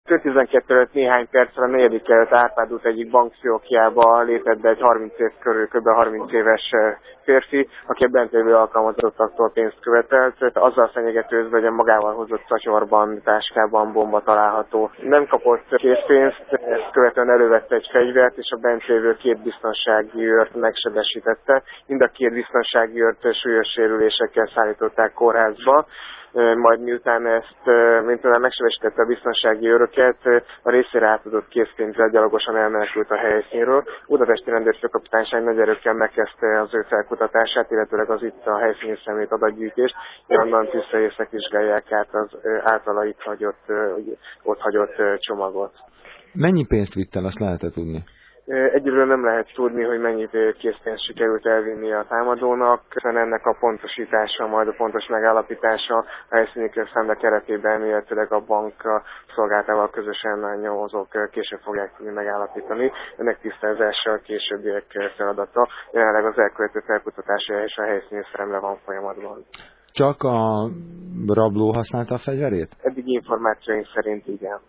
5:12 előtt néhány perccel a 4. kerület Árpád út egyik bankfiókjába lépett be egy 30 év körül, kb. 30 éves férfi, aki a bent lévő alkalmazottaktól pénzt követelt, azzal fenyegetőzve, hogy a magával hozott szatyorban, táskában bomba található. Nem kapott készpénzt, ezt követően elővette egy fegyvert, és a bent lévő 2 biztonsági őrt megsebesítette. Mind a 2 biztonsági őrt súlyos sérülésekkel szállították kórházba. Majd miután megsebesítette a biztonsági őröket, a részére átadott készpénzzel gyalogosan elmenekült a helyszínről. Budapesti Rendőrfőkapitányság nagy erőkkel megkezdte az ő felkutatását, illetőleg az itt a helyszíni szemét adatgyűjtést, onnan visszaészek vizsgálják át az általa ott hagyott csomagot. Mennyi pénzt vitt el, azt lehet-e tudni? Egyről nem lehet tudni, hogy mennyi készpénzt sikerült elvinni a támadónak, hiszen ennek a pontosítása, majd a pontos megállapítása a helyszíni számla keretében, illetőleg a bank szolgáltával közösen a nyomozók később fogják tudni megállapítani. Ennek tisztázása a későbbiek feladata. Jelenleg az elkövető felkutatása és a helyszíni számla van folyamatban. Csak a rabló használta a fegyverét? Eddig információink szerint igen.